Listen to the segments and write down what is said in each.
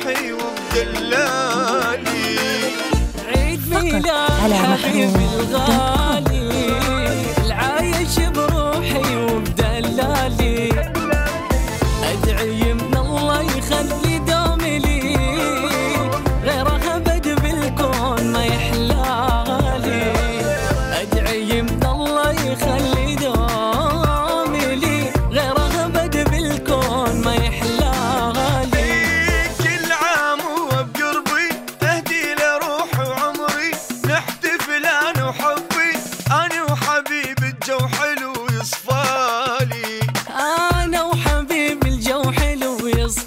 بروحي وبدلالي. عيد ميلاد حبيبي الغالي العايش بروحي وبدلالي، أدعي من الله يخلي دومي لي، غيره أبد بالكون ما يحلالي. أدعي من الله يخلي دومي لي، غيره أبد بالكون ما يحلالي. كل عام هو بقربي أهدي له روحي وعمري، نحتفل أنا وحبي، أنا وحبيبي الجو حلو يصفالي. أنا وحبيبي الجو حلو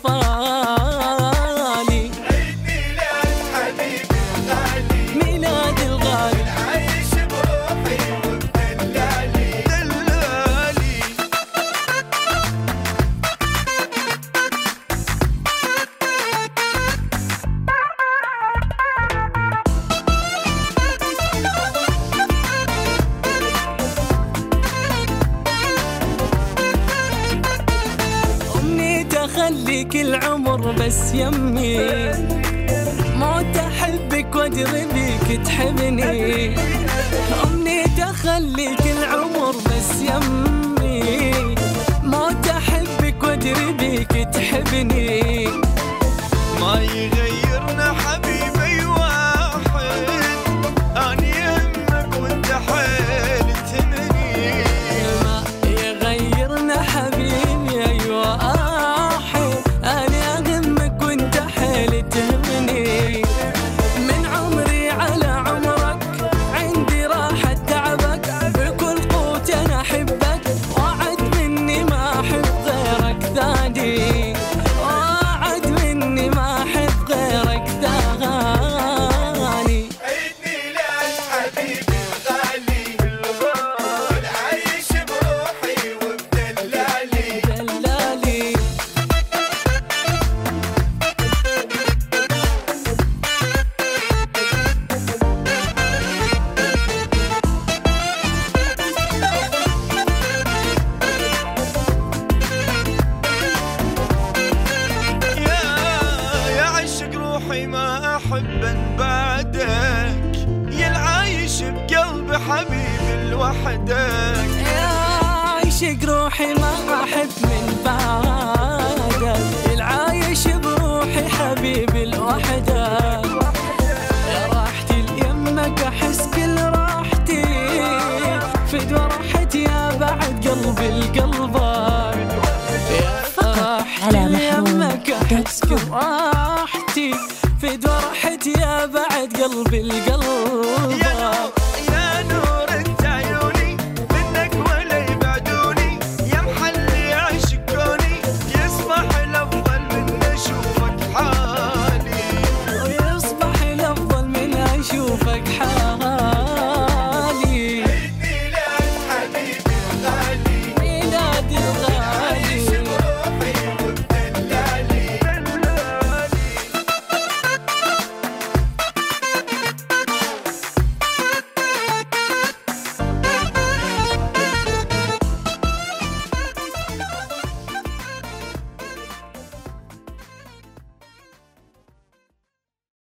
يصفالي. عيد ميلاد حبيبي الغالي، ميلاد الغالي عايش بروحي وبدلالي دلالي. أمنيت أخليك العمر بس يمي، موت أحبك وأدري بيك تحبني. أمنيت أخليك العمر بس يمي، موت أحبك وأدري بيك تحبني. ما يغيرنا حبيبي واحد، أنا يهمك وأنت حيل تهمني. ما يغيرنا حبيبي أيوة أحب، أنا أهمك وأنت حيل تهمني. من عمري على عمرك عندي راحة تعبك، بكل قوت أنا أحبك، وعد مني ما أحب غيرك ثاني، وعد مني ما أحب غيرك ثاني. عيد ميلاد حبيبي الغالي، عايش بروحي وبدلالي. دلالي يا عشق روحي ما أحب أن بعدك، يا العايش بقلب حبيبي لوحدك. يا عايشق روحي ما أحب من بعدك، العايش بروحي حبيبي لوحدك. يا راحتي ليمك أحس كل راحتي، فدوى راحتي يا بعد قلبي لقلبك. يا راحتي ليمك أحس كل راحتي، فدوى راحتي يا بعد قلبي لقلبك.